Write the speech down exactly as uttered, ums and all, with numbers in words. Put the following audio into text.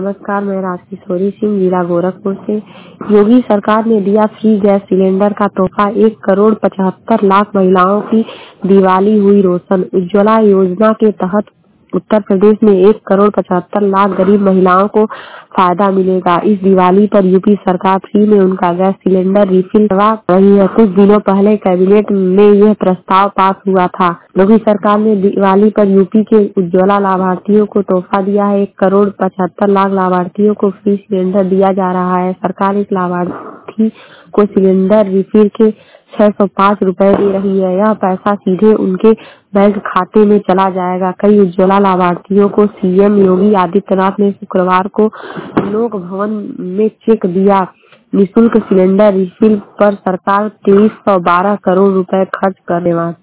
नमस्कार, मैं राजकिशोरी सिंह, जिला गोरखपुर से। योगी सरकार ने दिया फ्री गैस सिलेंडर का तोहफा, एक करोड़ पचहत्तर लाख महिलाओं की दिवाली हुई रोशन। उज्ज्वला योजना के तहत उत्तर प्रदेश में एक करोड़ पचहत्तर लाख गरीब महिलाओं को फायदा मिलेगा। इस दिवाली पर यूपी सरकार फ्री में उनका गैस सिलेंडर रिफिल करवा रही है। कुछ दिनों पहले कैबिनेट में यह प्रस्ताव पास हुआ था। योगी सरकार ने दिवाली पर यूपी के उज्ज्वला लाभार्थियों को तोहफा दिया है। एक करोड़ पचहत्तर लाख लाभार्थियों को फ्री सिलेंडर दिया जा रहा है। सरकार इस लाभार्थी को सिलेंडर रिफिल के छह सौ पाँच रुपए दे रही है। यह पैसा सीधे उनके बैंक खाते में चला जाएगा। कई उज्ज्वला लाभार्थियों को सीएम योगी आदित्यनाथ ने शुक्रवार को लोक भवन में चेक दिया। निःशुल्क सिलेंडर रिफिल पर सरकार तेईस सौ बारह करोड़ रुपए खर्च करने वाली